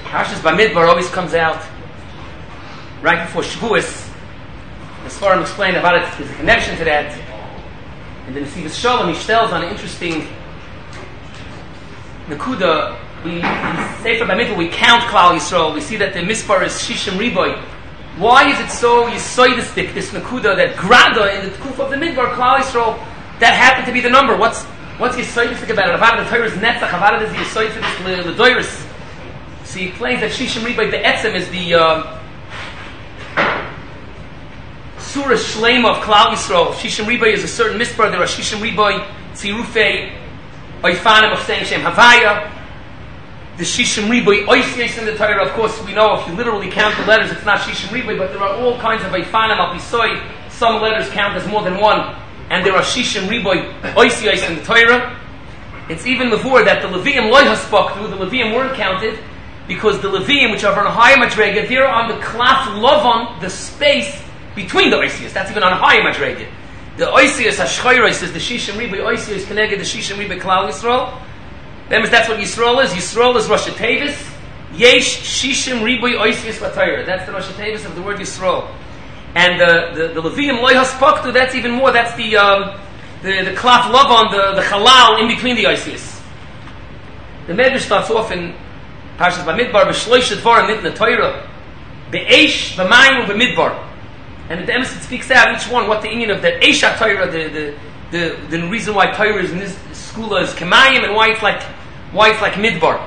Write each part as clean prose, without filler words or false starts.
Parshas Bamidbar always comes out right before Shavuos. The Sforim explain about it. There's a connection to that. And then Nesivos Shalom, he tells on an interesting Nakuda. We say for Bamidbar, we count Klal Yisrael. We see that the Mispar is Shishim Riboy. Why is it so yisoidistic, this Nakuda, that Grada in the Tkuf of the Midbar, Klal Yisrael, that happened to be the number? What's yisoidistic about it? Avada the Torah is Netzach, Avada is the yisoid for this L'doiris. So he claims that Shishim Riboy, the Etzem, is the Surah Shlema of Klal Yisrael. Shishim Riboy is a certain Mispar. There are Shishim Riboy, Tzirufei, Oifanim of saying Shem Havaya. The Shishim Riboy Oisiyos in the Torah, of course, we know if you literally count the letters, it's not Shishim Riboy, but there are all kinds of Eifanim al Pisoy. Some letters count as more than one, and there are Shishim Riboy Oisiyos in the Torah. It's even Levur that the Levium Loy Haspok, the Levium weren't counted, because the Levium, which are on a higher Madrega, they're on the Klaf Lovon, the space between the Oisiyos. That's even on a higher Madrega. The Oisiyos Hashchayros is the Shishim Riboy Oisiyos connected the Shishim Riboy Klal Yisrael. Remember, that's what Yisrael is. Yisrael is Rosh Tevis. Yesh Shishim Riboy Oisiyos Vatayra. That's the Rosh Tevis of the word Yisrael. And the Levium Loy Haspoktu, that's even more. That's the Klaf Lavan, the Halal in between the Oisiyos. The Medrash starts off in Parshas Bamidbar, B'shloish Dvarim Mitna Torah, Be'esh, B'mayim, B'midbar. And the Emes speaks out each one what the union of that Eish HaTorah, the reason why Torah is in this school is Kemayim, and why it's like Midbar.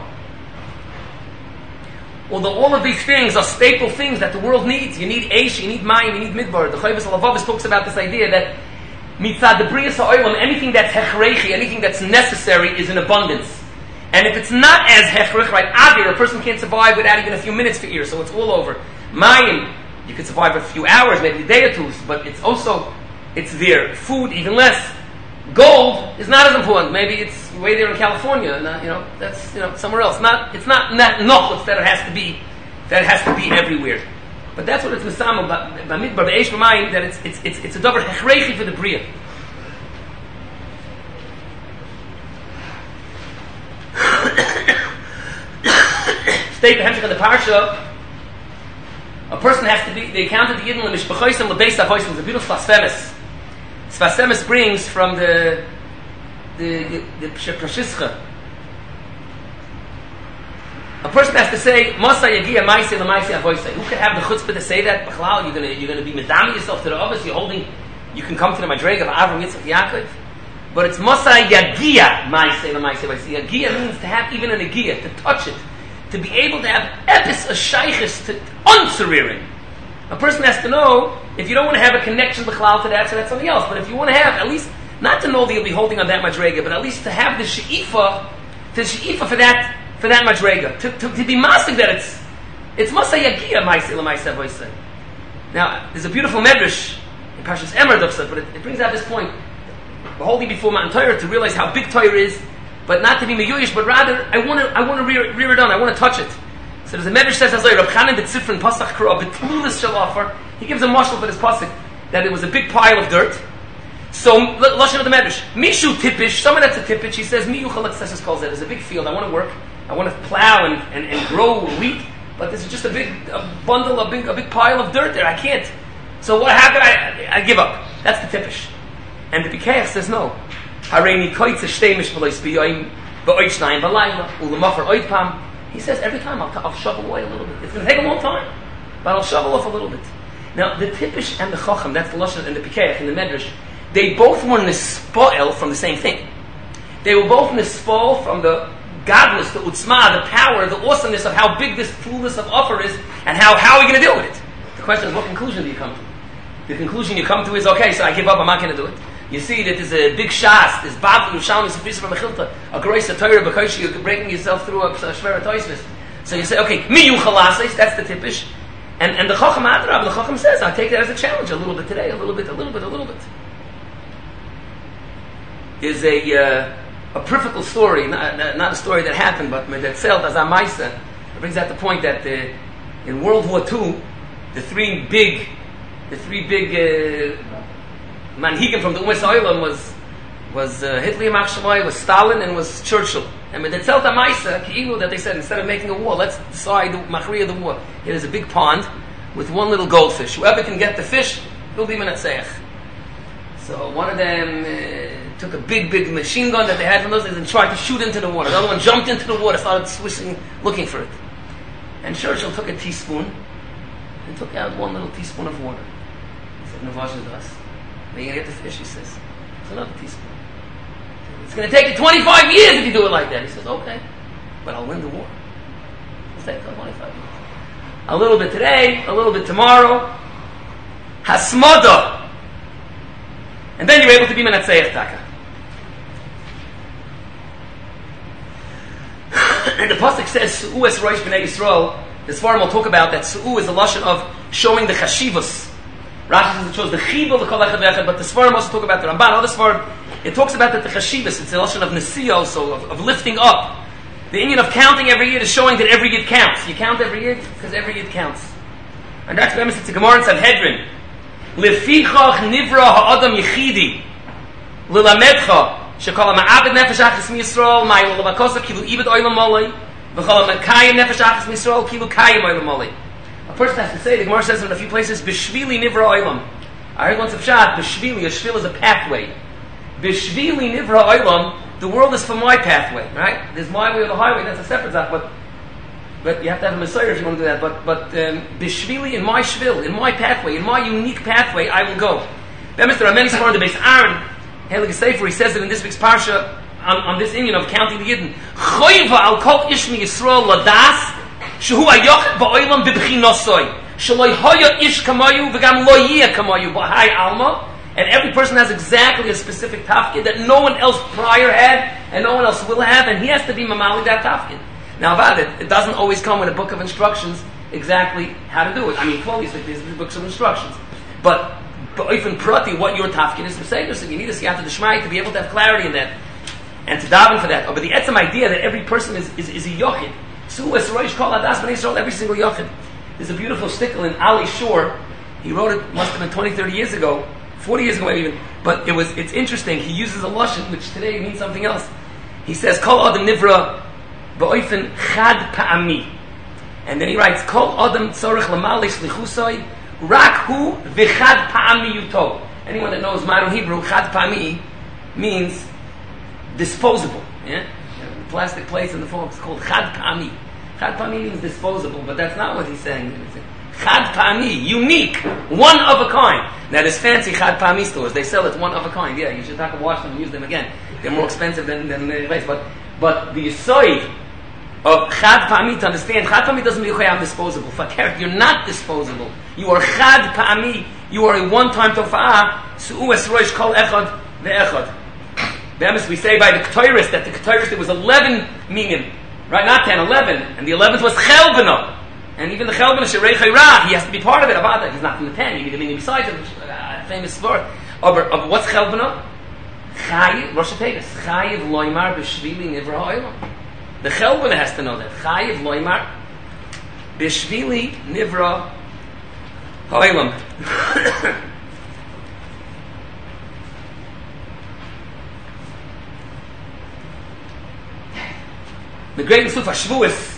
Although all of these things are staple things that the world needs. You need Eish, you need Mayim, you need Midbar. The Chayvus Alavavis talks about this idea that Mitzad the Briyas HaOlam, anything that's hechreichi, anything that's necessary is in abundance. And if it's not as hechrech, right, Adir, a person can't survive without even a few minutes for ear, so it's all over. Mayim, you could survive a few hours, maybe a day or two, but it's there. Food, even less. Gold is not as important. Maybe it's way there in California, not, that's somewhere else. It's not nochutz that it has to be everywhere. But that's what it's misam b'midbar b'eish b'mayim, that it's a davar hechreichi for the bria. State the hemshech of the parsha. A person has to be. They counted the yidden l'mishpachosim l'beis avosim. It's a beautiful sfasfemis. Sfasfemis brings from the Prashischa. A person has to say Masa Yagia Maisi LaMaisi Avoisai. Who can have the chutzpah to say that? B'chalal, you're gonna be medami yourself to the others. You can come to the Madreg of Avram Yitzchak Yaakov. But it's Masa Yagia Maisi LaMaisi Avoisai. Yagia means to have even an Yagia, to touch it, to be able to have epis a shaykhis to unsuririn. A person has to know, if you don't want to have a connection b'chalal to that, so that's something else. But if you want to have, at least, not to know that you'll be holding on that madrega, but at least to have the she'ifa for that madrega, to be masig that it's masa yagia ma'aseh l'ma'aseh avoiseh. Now, there's a beautiful medrash in Parshas Emor Dafsat, but it brings out this point. We're holding before Mount Torah to realize how big Torah is, but not to be meyuyish, but rather I want to rear it on. I want to touch it. So there's a medrash says as Rav Chanan b'tzifrin pasach kro b'tlulis shel offer. He gives a mashal for this pasuk that it was a big pile of dirt. So lashon of the medrash, mishu tipish, someone that's a tipish. He says mi yuchal l'tzeshes calls that. There's a big field. I want to work. I want to plow and grow wheat, but there's just a big pile of dirt there. I can't. So how can I give up? That's the tipish. And the Pikeach says no. Hareini koitze shtemish v'lois b'yoyim b'oichnayim b'layla u'l'machar oidpam. He says every time I'll shovel away a little bit. It's going to take a long time, but I'll shovel off a little bit. Now the tipish and the chacham, that's the lashon and the Pikeach and the medrash, they both were nispoel from the same thing. They were both nispoel from the godless, the utzma, the power, the awesomeness of how big this fullness of offer is, and how are you going to deal with it? The question is, what conclusion do you come to? The conclusion you come to is, okay, so I give up, I'm not going to do it. You see that there's a big shas, there's Bavli, Yerushalmi, Sefisa from Mechilta, a grace of Torah, because you're breaking yourself through a Shvera Toisvis. So you say, okay, mi yuchalasis, that's the tipish. And the Chacham Adrab, the Chacham says, I take that as a challenge, a little bit today, a little bit. There's a peripheral story, not a story that happened, but that felt as a Maisa. It brings out the point that in World War II, the three big manhigim from the Umas Oilam was Hitler Yamach Shemai, was Stalin, and was Churchill. And with the Tzelt HaMaisa, Ki'ilu, that they said, instead of making a wall, let's decide the Machriya of the war. It is a big pond with one little goldfish. Whoever can get the fish, he'll be Menatzeach. So one of them took a big machine gun that they had from those days and tried to shoot into the water. The other one jumped into the water, started swishing, looking for it. And Churchill took a teaspoon and took out one little teaspoon of water. He said, Navash is us. Where are you going to get the fish? He says, it's another teaspoon. It's going to take you 25 years if you do it like that. He says, okay, but I'll win the war. It'll take 25 years. A little bit today, a little bit tomorrow. Hasmada. And then you're able to be Menatzeach Taka. And the pasuk says, Su'u es Rosh B'nai Yisrael. This forum will talk about that Su'u is a lashon of showing the chashivus. Rashi says it shows the chibur, the kol echad ve'echad, but the Sfarim also talk about the Ramban. Other Sfarim, it talks about that the chashivus, it's a lashon of nesiyah also, of lifting up. The Indian of counting every yid is showing that every yid counts. You count every yid because every yid counts. And that's why it's a Gemara in Sanhedrin. Lefichach nivra ha'adam yechidi lilamedcha shekol ha'ma'abed nefesh achas miYisrael ma'il l'makosa kilu ibed oilam molei v'chol ha'makayim nefesh achas miYisrael kilu kayim oilam molei. A person has to say, the Gemara says in a few places, b'shvili nivra oilam. I heard once of Pshat, b'shvili, a shvil is a pathway. B'shvili nivra oilam, the world is for my pathway, right? There's my way or the highway, that's a separate zach, but you have to have a Messiah if you want to do that. But b'shvili, in my shvil, in my pathway, in my unique pathway, I will go. There are many Sfarim, the base Aaron, Helig Sefer, he says it in this week's parsha on this Indian of counting the Yidden. Choyva al kol ishmi Yisrael ladas shehu ayochid ba'olam b'bchinosoi shaloi hoya ish kamayu v'gam lo yiyah kamayu b'hai alma. And every person has exactly a specific tafkid that no one else prior had and no one else will have, and he has to be mamali that tafkid. Now about it doesn't always come with a book of instructions exactly how to do it. I mean, clearly there's books of instructions. But even prati, what your tafkid is to say, so you need a siyata d'shmai to be able to have clarity in that. And to daven for that. But the etzem idea that every person is a yochid. Su es roish kol adas b'nei Yisrael, every single yochid. There's a beautiful stickle in Ali Shore. He wrote it, must have been 20, 30 years ago. 40 years ago maybe even, but it's interesting. He uses a lashon which today means something else. He says, Kol Adam Nivra Ba'oifen Chad Pa'ami. And then he writes, Kol Adam Tzorech Lamali Shlichusoi Rak Hu V'Chad Pa'ami Yuto. Anyone that knows modern Hebrew, Chad Pa'ami means disposable. Yeah? Plastic plates in the form, it's called Chad Pa'ami. Chad Pa'ami means disposable, but that's not what he's saying. Chad Pa'ami, unique, one of a kind. Now there's fancy Chad Pa'ami stores, they sell it one of a kind. Yeah, you should have to wash them and use them again. They're more expensive than the rest. But the yisoid of Chad Pa'ami, to understand, Chad Pa'ami doesn't mean I'm disposable. Fakir, you're not disposable. You are Chad Pa'ami, you are a one-time tofa'ah, su'u es roish kol echad ve'echad. We say by the Ketores that the Ketores there was 11 meaning, right? Not 10, 11. And the 11th was Chelbana. And even the Chelbana Sherei Chayrah, he has to be part of it. He's not from the 10. You need a meaning besides it. Famous word. Of what's Chelbana? Chayiv, Rosh Hashanah. Chayiv loymar b'shvili nivra ha'olam. The Chelbana has to know that. Chayiv loymar b'shvili nivra ha'olam. The great Mesuf HaShavuos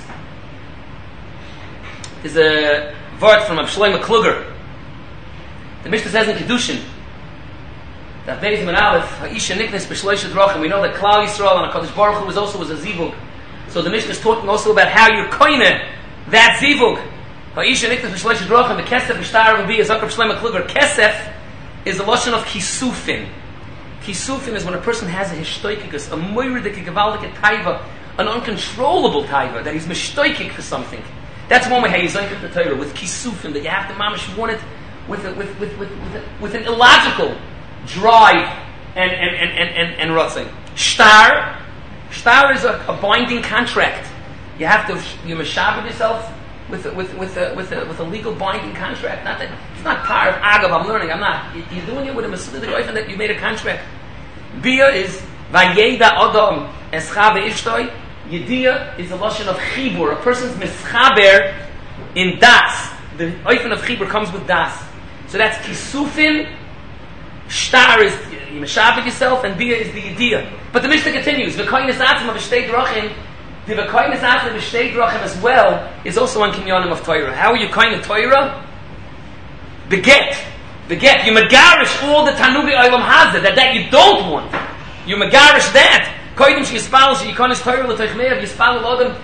is a word from Shlomo Kluger. The Mishnah says in Kedushin that Beis Min Aleph Ha'isha Niknes B'Shloisha Drachim. We know that Klal Yisrael and HaKadosh Baruch Hu was a zivug. So the Mishnah is talking also about how you're koine that zivug. Ha'isha Niknes B'Shloisha Drachim. The Kesef V'Shtar Rabbi is Zakar Shlomo Kluger. Kesef is the lashon of Kisufin. Kisufin is when a person has a hishtoikikus, a moiridik, a gevaldik, a taiva, an uncontrollable taiva, that he's mishtoikik for something. That's one way how you zank the Torah, with kisufin, that you have to mamish want it with an illogical drive and rotzing. Shtar is a binding contract. You have to you meshaber yourself with a legal binding contract. Not that it's not part of agav. I'm learning. I'm not. You're doing it with a mesilah goyfen that you made a contract. Bia is vayeda adam escha ve'ishtoi. Yediyah is a lashon of chibur. A person's mischaber in das. The oifen of chibur comes with das. So that's kisufin. Shtar is you meshaber yourself, and bia is the yediyah. But the Mishnah continues, V'koynes atzma b'shtei drachim, the V'koynes atzma b'shtei drachim as well is also on kinyanim of Torah. How are you koine Torah? Beget. You megarish all the Tanugi Olam Hazeh, that you don't want. You megarish that. Koydim she yispal, she yikones Torah l'toichmev, yispal l'odem,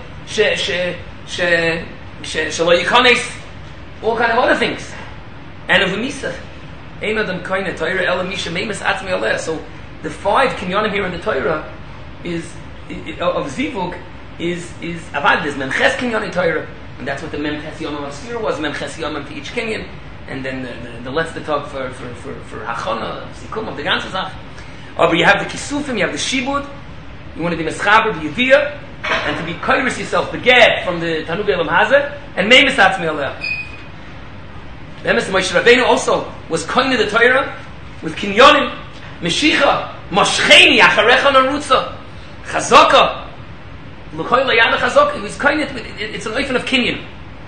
shelo yikones, all kind of other things. And of Misa, ein adam koine Torah, ela misha meimes atzmi aleh. So, the 5 kinyanim here in the Torah is of Zivug is avad. There's memches kinyanim Torah, and that's what the memches yomim of Sfira was. Memches yomim for each kinyan, and then the letzte tag for hachana sikum of the ganze Zach. But you have the kisufim, you have the shibud. You want to be meschaber, the yiviyah, and to be koiris yourself, beged from the Tanug Elam Hazeh, and meimes atzmi aleh. The Emes Moshe Rabbeinu also was koine the Torah with kinyanim. Meshicha, Moshcheni, Acharecha Narutza, Chazaka, L'choi Layana Chazaka. He was kind of, it's an oifen of Kinyan.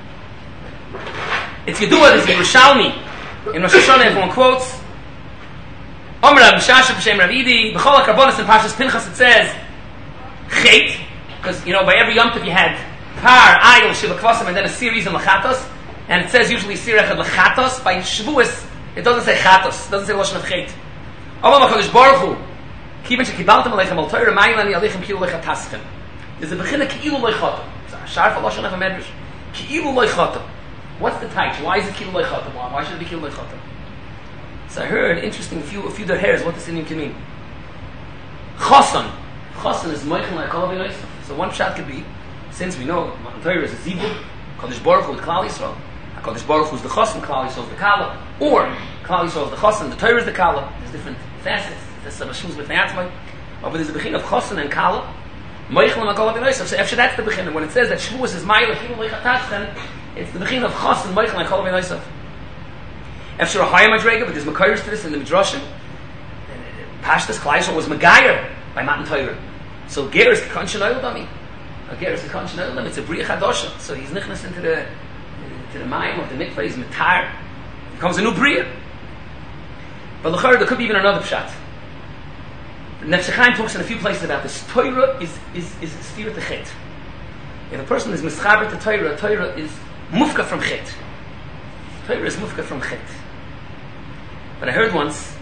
It's Yedua, it's Yerushalmi. In Rosh Hashanah, everyone quotes, Omra Mishasha B'Shem Ravidi, B'chol HaKarbonis in Parshas Pinchas, it says, Chet, because, by every Yom Tov you had Par, Ayil, Shiva Kvasim, and then a series in Lachatos, and it says usually Sirach Lachatos. By Shavuos, it doesn't say Chatos, it doesn't say Lashon of Chet. Allah HaKadosh Baruch Hu, Kiven shekibaltem aleichem al Torah, ma'ilani aleichem ki'ilu lechataschem. There's a bechina ki'ilu leichatam. It's a sharf Lashon of a medrash. Ki'ilu leichatam. What's the title? Why is it ki'ilu leichatam? Why should it be ki'ilu leichatam? So I heard, interesting, a few hairs, what this Indian can mean. Chasan. Chasan is Moichel Na'akol Avei. So one shot could be, since we know Matan Torah is a zibur, Kadosh Baruch Hu with Klal Yisrael, Kadosh Baruch Hu is the Chasan, Klal Yisrael is the Kala, or Klal Yisrael is the Chasan, the Torah is the Kala. There's different facets. There's some shus with Nayatzmai. But there's a bechin of Chasan and Kala. Moichel Na'akol Avei. So after that's the bechin. When it says that Shavuos is Ma'ila Ki'ilu Leichataschem, it's the bechin of Chasan, Moichel Na'akol Avei. After a higher madrega, but there's Makayers to this in the Midrashim. Pashtas Klal Yisrael was Magayer by Matan Torah. So Ger is the Kanshan Oildami. Ger is the Kanshan Oildami. It's a Bria Chadosha. So he's nichnas into the Mayim of the mikveh. He's Matar. It becomes a new Bria. But l'chara, there could be even another pshat. Nefesh Chaim talks in a few places about this. Torah is steer to chet. If a person is mischaber to Torah, Torah is mufka from chet. Torah is mufka from chet. But I heard once,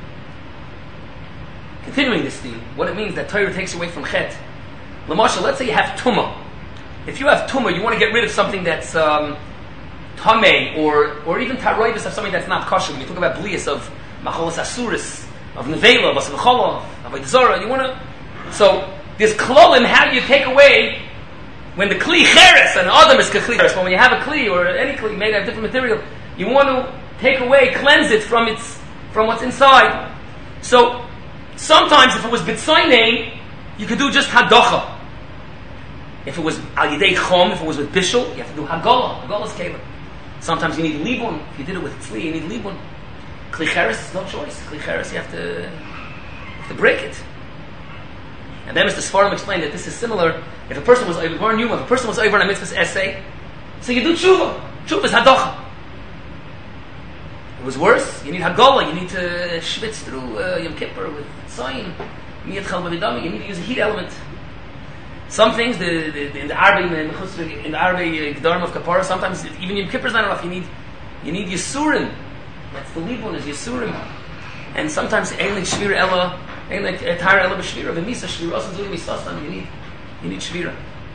continuing this theme, what it means that Torah takes away from chet. L'mashal, let's say you have tumah. If you have tumah, you want to get rid of something that's tamei, or even taroivis of something that's not kosher. When you talk about blias of macholas asuris, of nevela, of asvachala, of avodah, you want to. So there's klolim. How do you take away when the kli cheres and adam is kli cheres? But when you have a kli or any kli made out of different material, you want to take away, cleanse it from what's inside. So sometimes, if it was bitzaynei, you could do just hadocha. If it was al yidei chom, if it was with bishul, you have to do hagala. Hagala is kelim. Sometimes you need libun. If you did it with tzli, you need libun. Kli cheres is no choice. Kli cheres, you have to break it. And then Mr. Sfarim explained that this is similar. If a person was over a person was over on a mitzvah's essay, so you do tshuva. Tshuva is hadocha. It was worse. You need hagala. You need to schwitz through Yom Kippur with tzayin. You need to use a heat element. Some things, in the Arbe Gedarim of Kapara, sometimes even Yom Kippur is not enough. You need Yisurim. That's the Libun, is Yisurim. And sometimes Ein like Shvira Ella, Ein like Tara Ella B'Shvira, V'Misa Shvira, also doing Misasam. You need Shvira.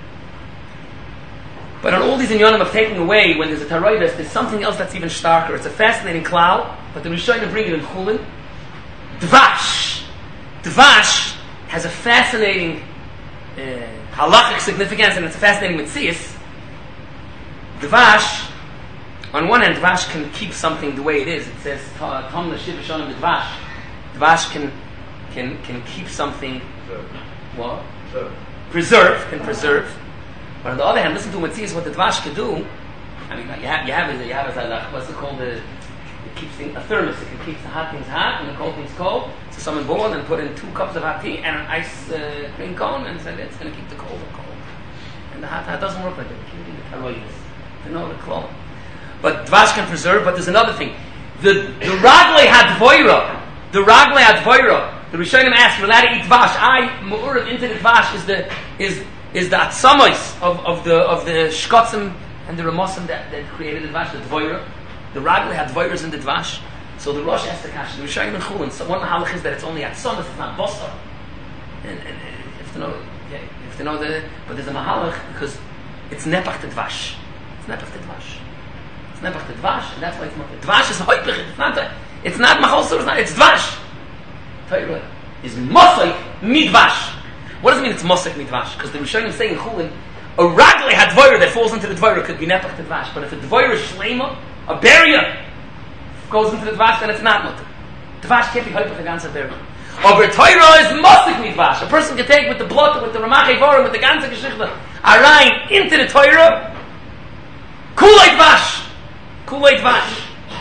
But on all these inyanim of taking away, when there's a taroides, there's something else that's even starker. It's a fascinating klal, but the Rishonim bring it in Chulin. Dvash. Dvash has a fascinating halachic significance, and it's a fascinating mitzias. Dvash, on one hand, Dvash can keep something the way it is. It says Tom the Shiva Shonim Dvash. Dvash can keep something. What? Can preserve. But on the other hand, listen to mitzias what the Dvash can do. I mean, you have what's it called? It keeps a thermos. It can keep the hot things hot and the cold things cold. So someone boiled and put in 2 cups of hot tea and an ice cream cone and said it's going to keep the cold cold. And the hot doesn't work like that. It can't be the taroides. You know the clone. But Dvash can preserve. But there's another thing. The raglei hadvoira. The raglei hadvoira. the Rishonim ask, you're allowed to eat dvash. Mu'urav into the dvash is the atzamos of the shkotzim and the ramosim that created the dvash, the dvoira. The Ragli had dvoiras in the dvash. So the Rosh asked the Kasha, the Rishonim and Chulin, so one halach is that it's only atzamos, it's not bosar. And you have to know but there's a mahalach because it's nepach to dvash. It's nepach to dvash. It's nepach to dvash, and that's why it's not. Dvash is hoipich. It's not machosur. It's dvash. Torah is mosek midvash. What does it mean? It's mosek midvash? Because the Rishonim say in Chulin, a ragli had dvoira that falls into the dvoira could be nepach to dvash. But if a dvoira is shleima, a barrier goes into the dvash, then it's not mutter. Dvash can't be hoipich against a barrier. Over Torah is mosek midvash. A person can take with the blood, with the ramach evorim, with the ganze geschichte, arayin into the Torah. Kulei dvash. Kulei dvash.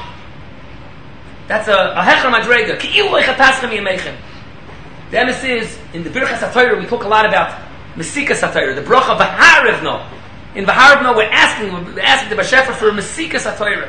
That's a hecher madrega. Ki'ilu lechataschem yemechem. The emes is, in the Birchas HaTorah, we talk a lot about Mesikas HaTorah, the bracha V'harivno. In V'harivno, we're asking the Bashefer for Mesikas HaTorah.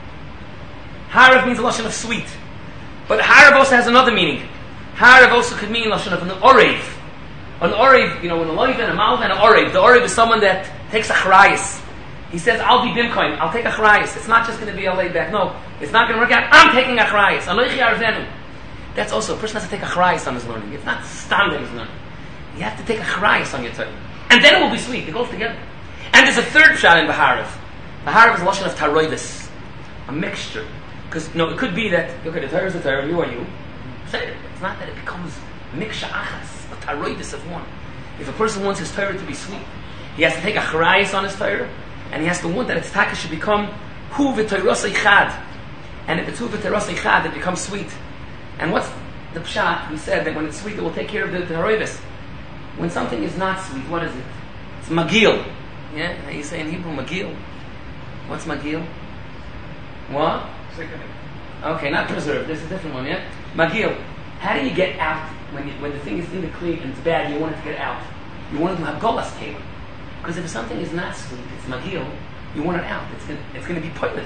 Hariv means a lashon of sweet. But Hariv also has another meaning. Hariv also could mean lashon of an orev. An orev, an loiv and a malv and an orev. The orev is someone that takes a charayis. He says, I'll be bimkoin, I'll take a charayis. It's not just going to be a laid back. No, it's not going to work out. I'm taking a charayis. Anoichi arvenu. That's also, a person has to take a charayis on his learning. It's not standard his learning. You have to take a charayis on your Torah. And then it will be sweet. It goes together. And there's a third shot in Baharav. Baharav is a lashon of taroivis. A mixture. Because, it could be that, okay, the Torah is the Torah, you are you. Say it. It's not that it becomes miksha achas, a taroivis of one. If a person wants his Torah to be sweet, he has to take a charayis on his Torah, and he has to want that its taka should become hu v'toirosei chad. And if it's hu v'toirosei chad, it becomes sweet. And what's the pshat? We said that when it's sweet, it will take care of the haroivis. When something is not sweet, what is it? It's magil. Yeah? How you say in Hebrew, magil? What's magil? What? Okay, not preserved. There's a different one, yeah? Magil. How do you get out when the thing is in the clean and it's bad and you want it to get out? You want it to have golas keilim. Because if something is not sweet, it's magil, you want it out. It's going to be pointless.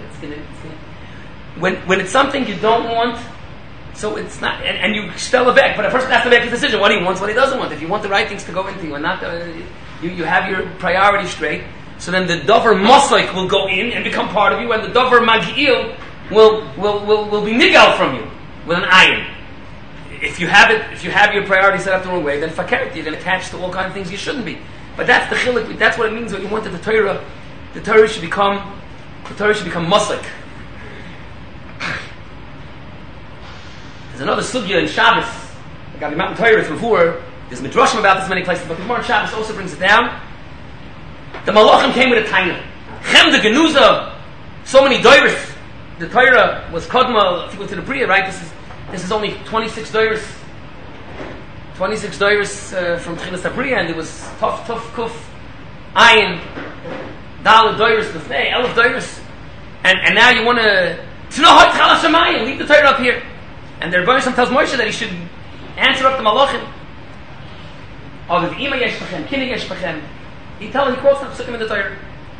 When it's something you don't want, so it's not, and you still back, but a person has to make a decision what he wants, what he doesn't want. If you want the right things to go into you, and not you have your priorities straight, so then the dover mosaik will go in and become part of you, and the dover magil will be nigal from you with an iron. If you have your priorities set up the wrong way, then fakert, you're going to attach to all kinds of things you shouldn't be. But that's the chiluk. That's what it means when you wanted the Torah. The Torah should become musik. There's another sugya in Shabbos. I got the Mountain Torah before. There's midrashim about this in many places, but the Gemara in Shabbos also brings it down. The Malachim came with a taina. Chem de genuza. So many doiros. The Torah was kodma. If you go to the Bria, right? This is only 26 doiros. 26 doiros from Tchilas HaBriya, and it was tough kuf, ayin, dal doiros lefnei, 11 doiros, and now you want to know how to chalash hamayim, leave the Torah up here, and the Rebbeinu tells Moshe that he should answer up the malachim. Of the ima yesh b'chem, kina yesh b'chem. He quotes the psukim in the Torah.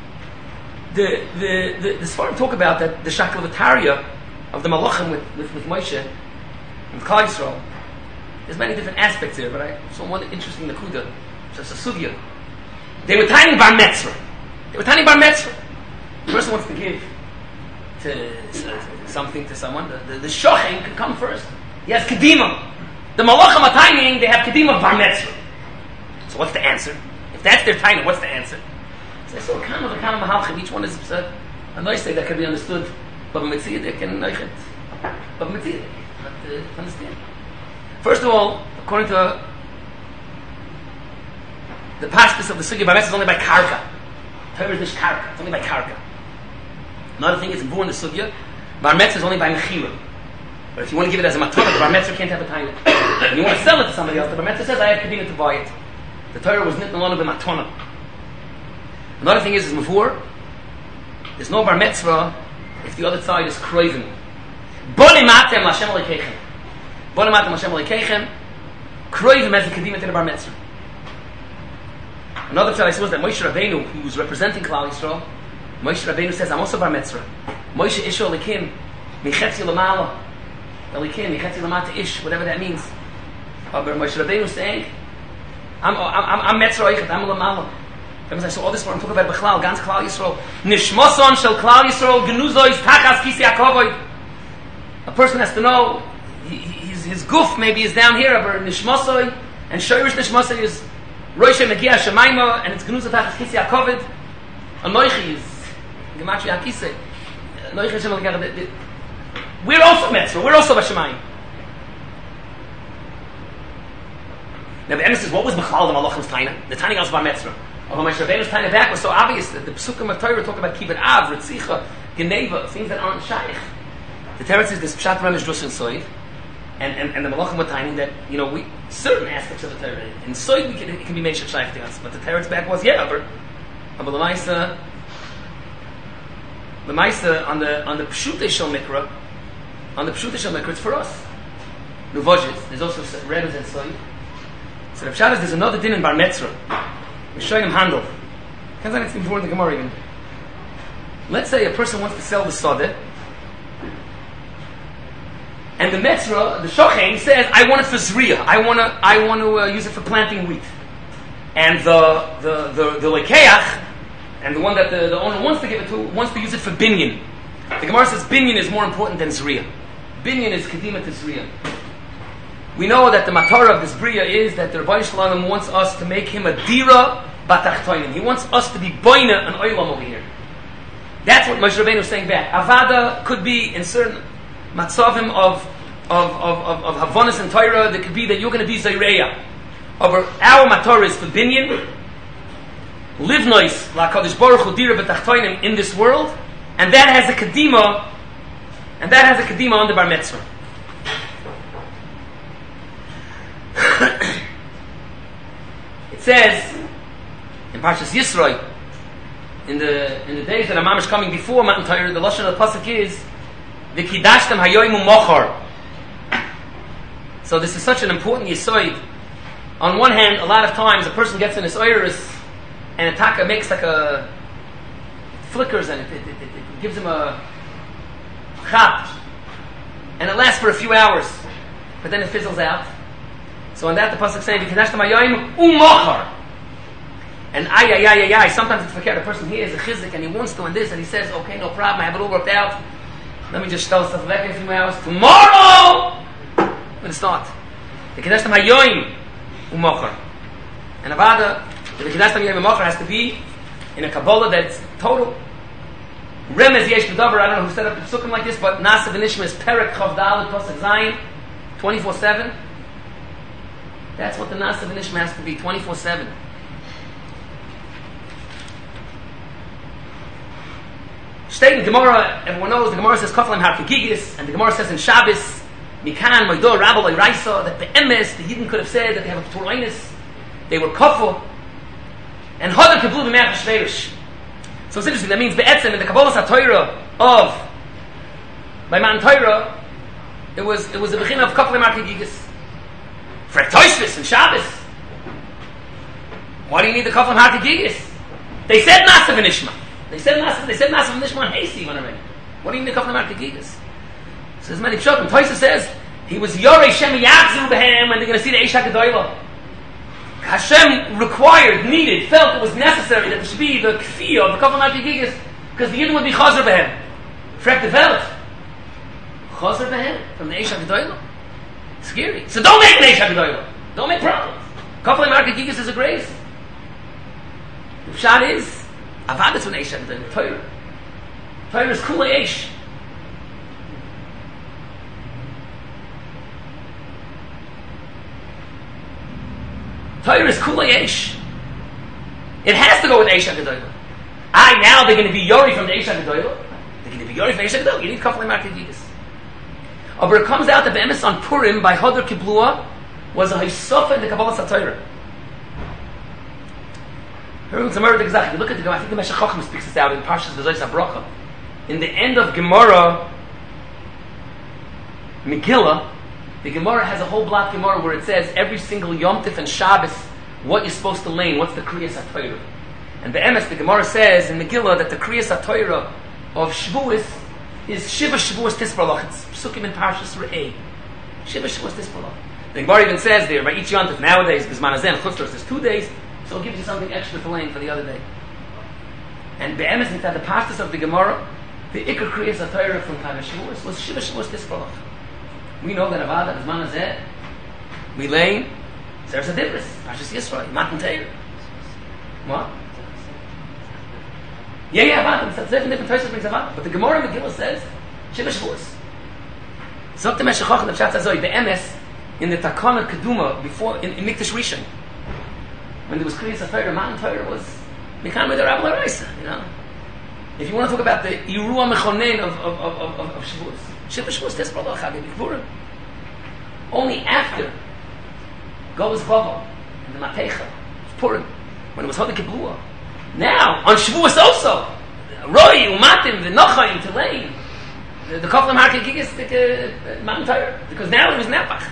The Sfarim talk about that the shaklavataria of the malachim with Moshe and Klal Yisrael. There's many different aspects here, but I saw one interesting nakuda, just a sugya. They were tiny bar mitzvah. The person wants to give something to someone. The shochem can come first. He has kedima. The malachim are tiny. They have kedima bar mitzvah. So what's the answer? If that's their tiny, what's the answer? So I saw a kind of mahalchim. Each one is a nice thing that can be understood. But mitzvah they can neichet. But mitzvah they can't understand. First of all, according to the pashtus of the sugya, bar mitzvah is only by karka. Torah is karka. It's only by karka. Another thing is born the sugya. Bar mitzvah is only by mechira. But if you want to give it as a matana, the bar mitzvah can't have a time. When you want to sell it to somebody else, the bar mitzvah says, I have kedina to buy it. The Torah was nitna lanu b'matana. Another thing is mavur. There's no bar mitzvah if the other side is kroivim. Boni matem l'Hashem alekeichem. Boni matem l'Hashem alekeichem. Kroivim has a kedina to the bar mitzvah. Another pshat I saw was that Moshe Rabbeinu, who was representing Klal Yisrael, Moshe Rabbeinu says, I'm also bar mitzvah. Moshe isho elikim, michetzi l'mala. Elikim, michetzi l'mata ish, whatever that means. Aber Moshe Rabbeinu saying, I'm Metzra Eichet, I'm Lamala. I saw all this one, I'm talking about Bechlal, Gans Klal Yisrael. Nishmoson shel Klal Yisrael, Genuzois, Takas, Kisi HaKovoid. A person has to know, his goof maybe is down here, but Nishmosoi, and Shoyrish Nishmosoi is Roisha Megia Shemaima, and it's Genuzois, Takas, Kisi HaKovoid. Anoichi is Gematria HaKisei. Anoichi Hashem al-Gagad. We're also Metzra, we're also Bashemayim. Now the Emes says, what was Bechlal the Malachim's Taina? The Taina was Bar Metzra. Although my Shabbenu's Taina back was so obvious that the Pesukim of Torah talk about Kibbut Av, Ritzicha, Geneva, things that aren't Shaykh. The Teretz is this Pshat Ramesh Drush and Soid, and the Malachim were Taina that, we, certain aspects of the Torah, in Soid it can be made Shaykh to us, but the Teretz back was, but the Maisa on the Pshutei Shel Mikra, it's for us. Nuvojit, there's also Rebbe's and Soid. So the Pshat is there's another din in Bar Metzra. We're showing him handle. Can't say it's before the Gemara even. Let's say a person wants to sell the Sodeh, and the Metzra, the Shochen, says, I want it for Zriya. I want to use it for planting wheat. And the Lekeach, and the one that the owner wants to give it to, wants to use it for Binyan. The Gemara says Binyan is more important than Zriya. Binyan is Kedima to Zriya. We know that the Matara of this Bria is that the Rebbeinu Shalom wants us to make him a Dira Batachtoinim. He wants us to be Boina and Oilam over here. That's what Moshe Rabbeinu is saying back. Avada could be in certain matzavim of Havonis and Torah. There could be that you're going to be Zayreya. Our Matara is for Binyan. Livnois LaKadosh Baruch Hu Dira Batachtoinim in this world, and that has a Kedima, on the Bar Metzra. It says in Parshas Yisroi, in the days that Amam is coming before Matan Torah, the lashon of the pasuk is V'kidashtem hayoyim u'mochar. So this is such an important yisoid. On one hand, a lot of times a person gets in his oiris and a taka makes like a flickers and it gives him a chap, and it lasts for a few hours, but then it fizzles out. So on that the pasuk saying V'kidashtem hayoyim u'mochar. And sometimes it's forget a person hears a chizik and he wants to and this and he says, okay, no problem, I have it all worked out. Let me just tell stuff back in a few hours. Tomorrow I'm going to start. The Kedashtem Hayoim U'mochar. And Avada, the Kedashtem Hayoim U'mochar has to be in a Kabbalah that's total. Remez Yesh B'davar, I don't know who set up the psukim like this, but Nasa V'nishma is Perek Chav Dalet Pasuk Zayin, 24/7. That's what the Nasa V'nishma has to be, 24/7. State in Gemara, everyone knows, the Gemara says Koflam Harkegigis, and the Gemara says in Shabbos, Mikan, Moidor, Rabbi, Raisa, that the Emes, the Yidden could have said that they have a Torainis, they were Kofo, and Hodar Keblu B'meach Shverish. So it's interesting, that means Be'etzem, in the Kabbalah HaTorah of, by Matan Torah, it was a Bechina of Koflam Harkegigis. For Toshvis and Shabbos, why do you need the Koflam Harkegigis? They said Nasa V'nishma. They said Nasa V'nishma and Haysi already. What do you mean the Koflam Harkegigis? Says many Pshatim. Toisa says he was Yorei Shem Yachzu B'hem when they're going to see the Eish HaGedolah. Hashem needed, felt it was necessary that there should be the Kfiyah of the Koflam Harkegigis because the Yidden would be Chazer B'hem. Frek the Velt. Chazer B'hem from the Eish HaGedolah? Scary. So don't make an Eish HaGedolah. Don't make problems. Koflam Harkegigis is a grace. The Pshat is Avadas von Eish HaGedolah. Torah. Torah is Kula Eish. Torah is Kula Eish. It has to go with Eish HaGedolah. Now they're going to be Yori from the Eish HaGedolah. They're going to be Yori from the Eish HaGedolah. You need Koflam Harkegigis. But it comes out that the Emes on Purim by Hodar Kiblua was a Hisofa in the Kabbalah HaTorah. If you look at the Gemara, I think the Meshech Chochmah speaks this out in Parshas V'zois HaBrocha. In the end of Gemara Megillah, the Gemara has a whole block Gemara where it says every single Yom Tif and Shabbos what you're supposed to lane, what's the Kriyas HaTorah. And the Emes, the Gemara says in Megillah that the Kriyas HaTorah of Shavuos is Shiva Shavuos Tisparlach. It's Psukim in Parshas Re'eh. Shiva Shavuos Tisparlach. The Gemara even says there, by each yontif nowadays, Bisman Hazen, Chutzros, there's 2 days, so it gives you something extra to lane for the other day. And Be'emes, inside the pastas of the Gemara, the Iker Kriyas HaTorah from Chag HaShavuos was Shiva Shavuos Tisprolach. We know that Avada, Bisman Hazen, we lane, there's a difference. Pashas Yisrael, Matan Torah. What? Yeah, Avada. It's different Torah brings Avada. But the Gemara in the Gillah says, Shiva Shavuos. Zok the Meshachach and the Pshat Azoi, the Emes, in the Takana Keduma, before, in Mikdash Rishon, when there was Kriyas HaTorah, Matan Torah was Mikhan with the Rabbi L'Oraisa, you know. If you want to talk about the Irua Mechonen of Shavuos, Shiva Shavuos Tisprolach, Chag HaMikburim. Only after Golos Bava and the Matecha, Purim, when it was Hodik Kiblua. Now, on Shavuos also, Roy, Umatim, the Nochaim, Teleim, the Koflam Harkei Gigas, the Matan Torah, because now it was Nepach.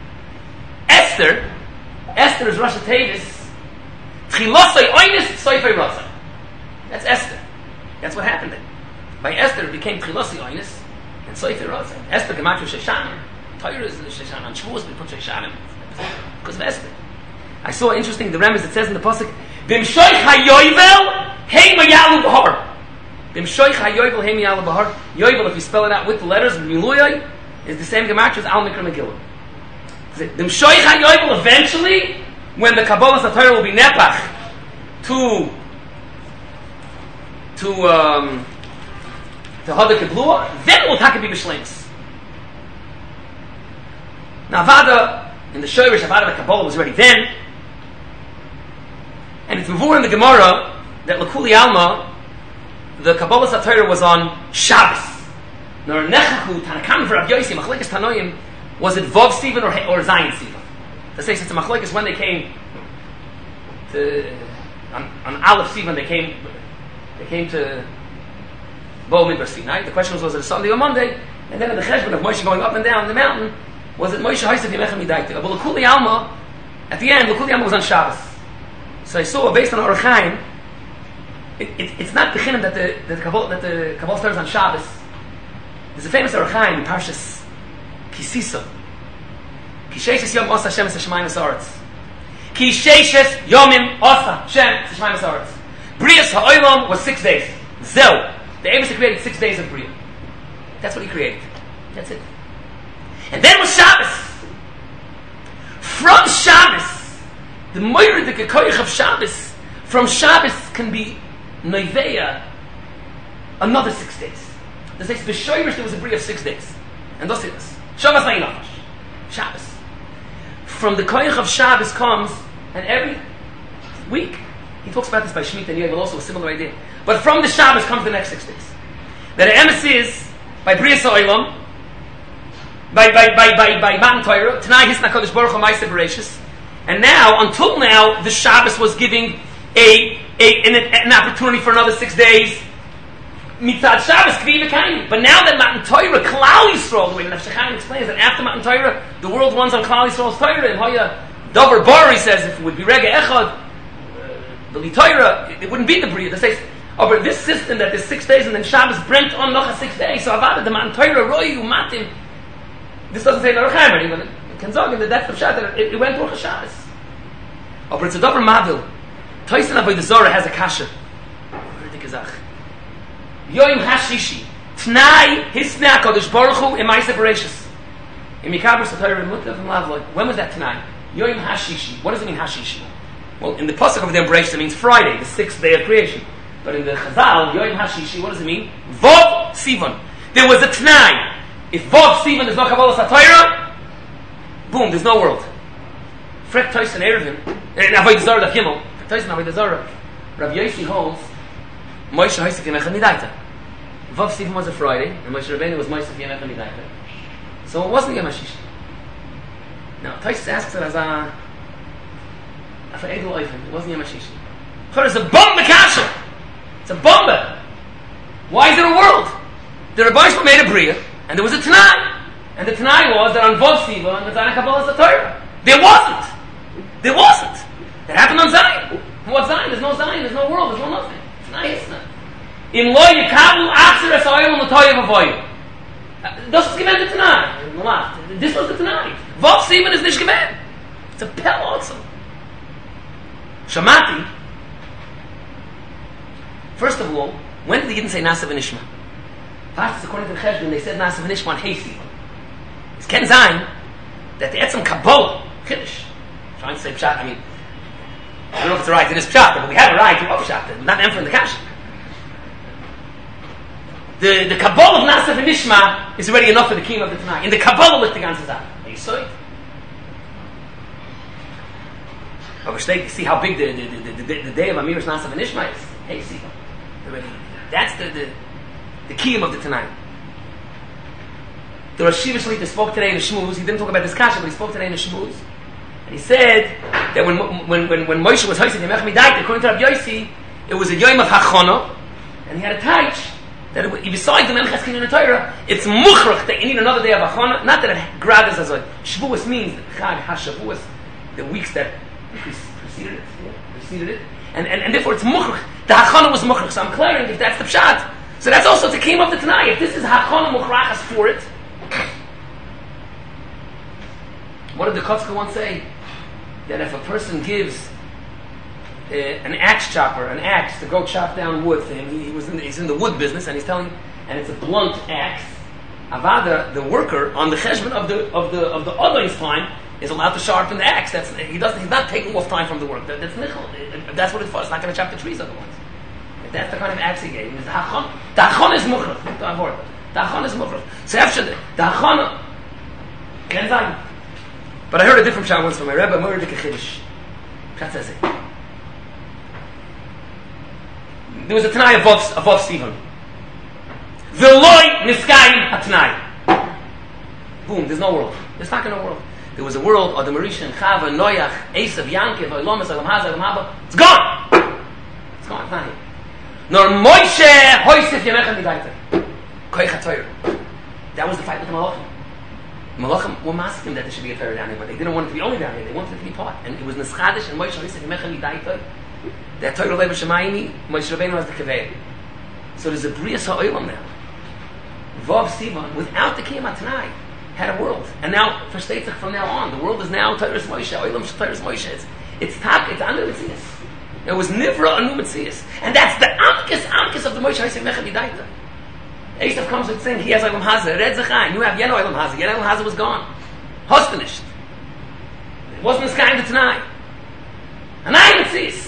Esther is Rosh Hashanah, Chilosai Oynis, Soifei Rosai. That's Esther. That's what happened then. By Esther, it became Chilosai Oynis and Soifei Rosai. Esther Gematria Sheshanim. Torah is Sheshanim. On Shavuos, we put Sheshanim because of Esther. I saw interesting, the Remez, it says in the Pasuk, B'mshoich hayovel, heim hayalu b'har. B'mshoich hayovel, heim hayalu b'har. Yovel, if you spell it out with the letters, Miluyai, is the same Gematria as Al Mikra Megillah. B'mshoich hayovel, eventually, when the Kabbalah Torah will be nepach to Hodik Kiblua, then it will take be b'shleimus. Now, Avada, in the Shoyrish, Avada the Kabbalah was already then. And it's before in the Gemara that L'Kuli Alma, the Kabbalah Torah was on Shabbos. Nor Nechachu, Tanakam for Rav Yossi, Machlekes Tanoim, was it Vav Sivan or Zayin Sivan? To say since the Machlekes, when they came to, on Aleph Sivan, they came to Bo Midbar Sinai. The question was it a Sunday or Monday? And then in the Cheshbon of Moshe going up and down the mountain, was it Moshe Haisef Yemecha Midaita? But L'Kuli Alma, at the end, L'Kuli Alma was on Shabbos. So I saw, based on Orach Chaim, it's not the Chinim that the Kabbalah starts on Shabbos. There's a famous Orach Chaim in Parshas Kisisa. Kisheishes Yom Osa Hashem S'Shemayim Esaretz. Kisheishes Yomim Osa Hashem S'Shemayim Esaretz. Brias Ha'olam was 6 days. Zel. The Eibusha created 6 days of Bria. That's what he created. That's it. And then was Shabbos. From Shabbos, the Moirid, the Kekoyach of Shabbos, from Shabbos can be Noiveya another 6 days. They say, B'Shoyrish there was a Bria of 6 days. And thus it is. Shabbos Ma'inachash. Shabbos. From the Koyach of Shabbos comes, and every week, he talks about this by Shemitah and Yovel, also a similar idea. But from the Shabbos comes the next 6 days. That the emes is, by Bria Sa'olam, by Matan Torah, tonight Hisna Kodesh Baruch Hu Ma'aseh Bereishis, and now, until now, the Shabbos was giving an opportunity for another 6 days. Mitzad Shabbos Kvi V'Kaini. But now that Matan Torah, Klal Yisrael, the way Nefesh Chaim explains that after Matan Torah, the world runs on Klal Yisrael's Torah, and Hoya Dover Bar, he says, if it would be Rega Echad, the Li Torah, it wouldn't be the Bria. They say, oh, but this system that there's 6 days and then Shabbos brent on Nocha 6 days, so Avada the Matan Torah Royu Matim. This doesn't say in Orach Chaim, even it can zog in the depth of Shabbos that it went through Shabbos. Oh, but it's a Dover Mavil. Toysen Avodah Zorah has a kasha. Yoim Hashishi. Tnai Hisnei HaKadosh Baruch Hu in Ma'aseh Bereishis. In Mikaber Satayr Mutav and Lavloy. When was that Tnai? Yoim Hashishi. What does it mean Hashishi? Well, in the pasuk of the Bereishis it means Friday, the 6th day of creation. But in the Chazal, Yoim Hashishi, what does it mean? Vav Sivan. There was a Tnai. If Vav Sivan is no Kabbalah Satayra, boom, there's no world. Frek Toysen Erevin, Avodah Zorah Daf Gimel, Frek Toysen Avodah Zorah, Rav Yossi holds Moshe Haisef Yemecha Midaita. Vav Sivan was a Friday, and Moshe Rabbeinu was Moshe Yemecha Midaita. So it wasn't Yom HaShishi. Now, Toysen asks it as a for Egel Oifen, it wasn't Yom HaShishi. But it's a bomb Mekasha. It's a bomba. Why is there a world? The Rebbeinu made a Bria, and there was a Tanai. And the Tanai was that on Vav Sivan, and the Tanai Kabbalah Satayra. There wasn't. That happened on Zion. What Zion? There's no Zion, there's no world, there's no nothing. It's not Hisna. In Lo Yikabu Atzer Es Ha'olam L'Toyev Avoyu. Das ist gemeint der Tanai. in the last. This was the Tanai. Vav Sivan is Nish Gemen. It's a Pel also. Shamati. First of all, when did the Yidden say Nasa v'Nishma? Perhaps according to the Cheshbon, they said Nasa v'Nishma on Hey Sivan. It's Ken Zayin that the Etzem Kabbalah, Kiddush, trying to say Pshat, I mean, I don't know if it's a right, it is Pshat, but we have a right to Pshat, not Emperor in the Kasha. The Kabbalah of Nasa v'Nishma is already enough for the king of the Tanai. In the Kabbalah with the ganze Sache. Are you so? But we see how big the day of Amir's Nasa v'Nishma is. Hey, see, that's the kiyum of the Tanai. The Rosh Yeshiva Shlita spoke today in the Shmuz. He didn't talk about this kasha, but he spoke today in the Shmuz. And he said that when Moshe was hoisted Yemech Midayit, according to Rabbi Yossi, it was a Yom of Hachana, and he had a taich that besides the Melech Haskin in the Torah, it's muchrach that you need another day of Hachana. Not that it grabbed as a Shavuos means Chag HaShavuos, the weeks that preceded it. And therefore it's muchrach. The Hachana was muchrach. So I'm clearing if that's the pshat. So that's also the kiyum of the Tanai. If this is Hachana muchrachas for it, what did the Kotzka once say? That if a person gives an axe chopper an axe to go chop down wood for him, he's in the wood business, and he's telling, and it's a blunt axe. Avada, the worker, on the cheshbon of the Odin's time, is allowed to sharpen the axe. He's not taking off time from the work. That's nichol. That's what it's for. It's not going to chop the trees otherwise. That's the kind of axe he gave him. The Hachana is muchrach. The Hachana is muchrach. So after the Hachana, can't find. But I heard a different shot once from my Rebbe, Moedik Chiddush. Pshat says it. There was a Tanai above Stephen. V'loi niskayim haTanai. Boom, there's no world. There's not no world. There was a world, Adam Rishon, Chava, Noach, Esav, Yankiv, Oilomas, Adam Hazar, Adam Haba. It's gone! It's gone, it's not here. Nor Moshe, Hoysef, Yemechem, Midaita. Koich HaTorah. That was the fight with the Malachim. Malachim were masking that there should be a Torah down here, but they didn't want it to be only down here. They wanted it to be part. And it was Neschadish and Moshe, Hoysef, Yemechem, Midaita. That Torah Lev Shemayini, Moshe Rabbeinu has the Kaveh. So there's a Brias HaOilam now. Vav Sivan, without the Kiyam HaTanai, had a world. And now, for Shteitzach from now on, the world is now Torah's Moshe, Oilam Torah's Moshe. It's Anu Metzias. It was Nivra Anu Metzias. And that's the Amkis of the Moshe Hosei Mecha Midaita. Esav comes with saying, he has Oilam Hazar, Red Zachayim, you have Yeno Oilam Hazar, Yeno Oilam Hazar was gone. Hostanished. It wasn't this kind of Tanai. Anai Metzias.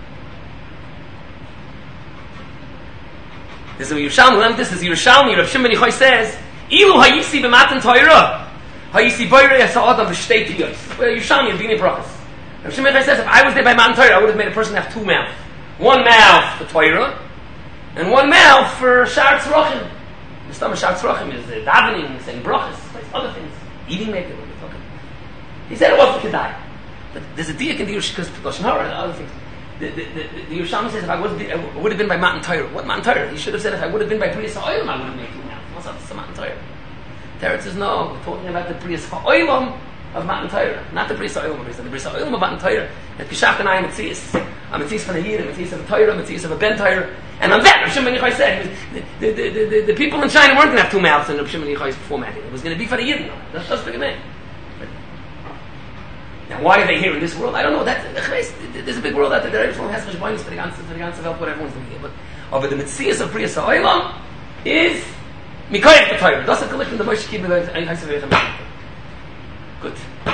This is Yerushalmi. This is Yerushalmi. Rav Shimon Yochai says, "Ilu hayisi b'matan Torah, hayisi boyrei ha'adam b'shtei piyos." Well, Yerushalmi and Bini Brachos. Rav Shimon Yochai says, if I was there by Matan Torah, I would have made a person have two mouths. One mouth for Torah, and one mouth for Shar Tzrochim. The stomach Shar Tzrochim is davening, saying brachos, other things, eating maybe. He said it wasn't kedai, but there's a diak in the Yerushalmi and other things. The Yerushalmi says, if I would have been by Matan Torah. What Matan Torah? He should have said, if I would have been by Priyas HaOilam, I would have made two mouths. What's up? It's Matan Torah. Teretz says, no, we're talking about the Priyas HaOilam of Matan Torah, not the Priyas HaOilam of Priyas. The Priyas HaOilam of Matan Torah, that Kishach and I am Metzias. I'm Metzias from a Yid, I'm Metzias of a Torah, I'm Metzias of a Ben Torah. And on that, Rav Shimon Yochai said, the people in China weren't going to have two mouths in Rav Shimon Yochai's formatting. It was going to be for the Yid. That's the good man. Now, why are they here in this world? I don't know. There's a big world out there. Everyone has cheshbonis for the ganze Welt, what everyone's doing here. But the Metzias of Priyas HaOilam is Mikoyach B'Torah. That's a collection of the Moshe Kibbutz and Good.